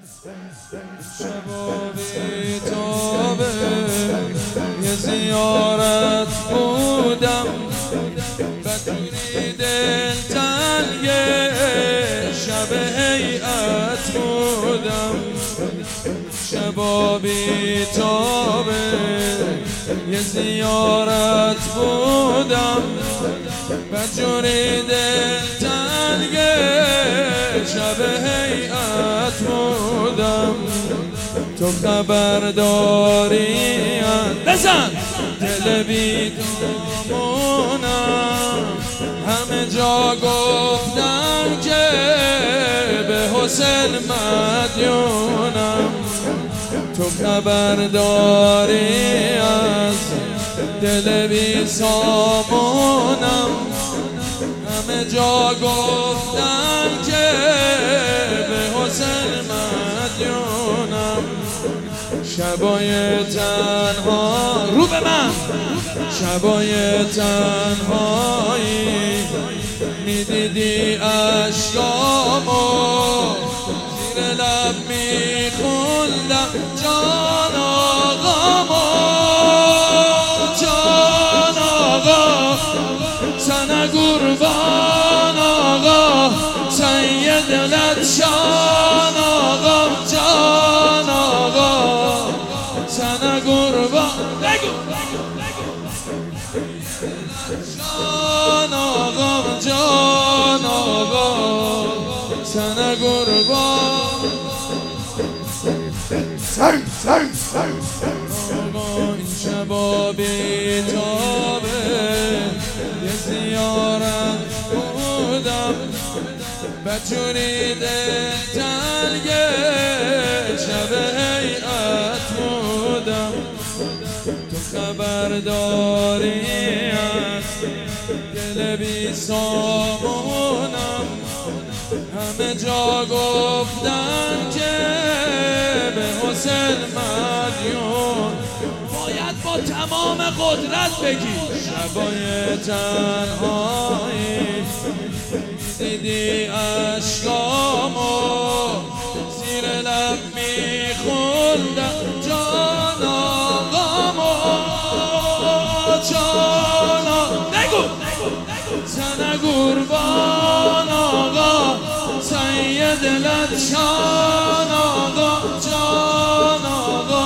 شبابی تابه یه زیارت بودم بدونی دل تنگه شب هیئت بودم شبابی تابه یه زیارت بودم بدونی دل تنگه شب هیئت بودم تو خبر داری بزن دل بی دامونم همه جا گفتن که به حسین مدیونم تو خبر داری از دل بی سامونم همه جا گفتن که به حسین مدیونم شبای تنها رو به من شبای تنهایی میدیدی اشکامو زیر لب میخوندم جان آقامو جان آقا سن قربان آقا سید دلت شان آقا جان آقا سن قربان جان آقا جان آقا سن قربان این شبابی تابه یه زیارت بودم بچونی دل تنگه شب هیئت بودم تو خبر داری از دل بی سامونم همه جا گفتن که به حسین مدیون باید با تمام قدرت بگی شبای تنهایی دیدی اشکامو زیر لب میخوندم جان آقامو جان نگو زن قربان آقا سید دلت شان آقا جان آقا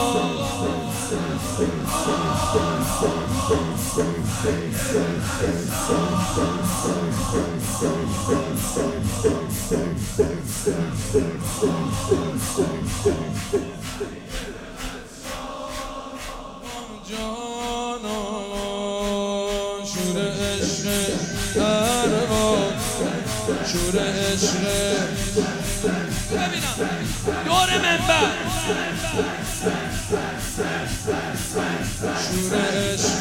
جان آقا شور عشق ارباب شور عشق ببینم دور منبر شور عشق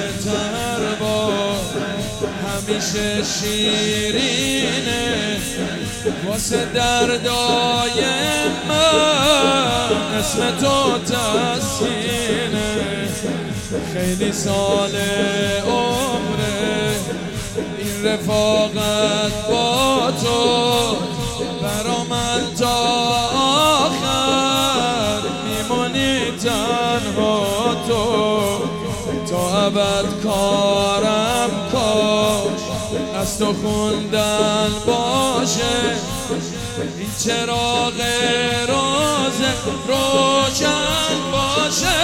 ترباب همیشه شیرینه واسه دردای من اسم تو تسکینه خیلی سال عمره این رفاقت با تو برا من تا آخر میمونی تنها تو تا ابد کارم کاش از تو خوندن باشه این چراغ روزه روشن باشه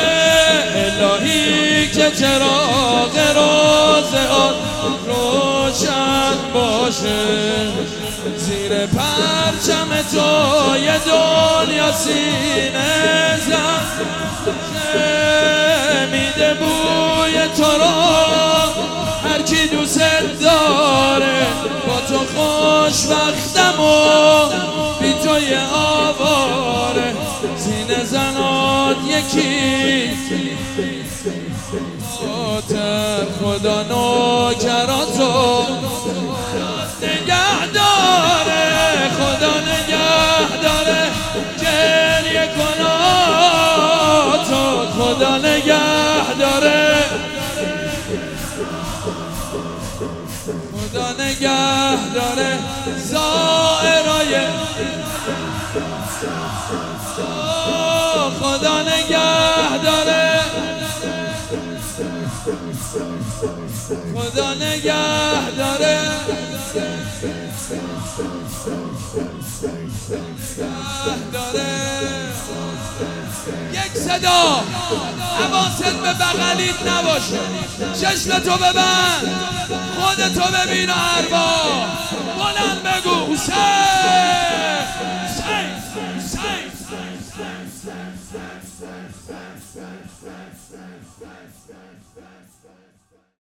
الهی که چراغ روزه روشن باشه زیر پرچم تو یه دنیا سینه زن میده بوی تو رو هر کی دوست داره با تو خوشبختم و بی تو یه آواره سینه زنات یکی خدا نوکراتو نگه داره خدا نگه داره گریه کناتو خدا نگه داره خدا نگه داره زائرای خدا نگه داره، خدا نگه داره، یک صدا حواست به بغلیت نباشه، چشمتو ببند، خودتو ببین و ارواح بلند بگو حسین.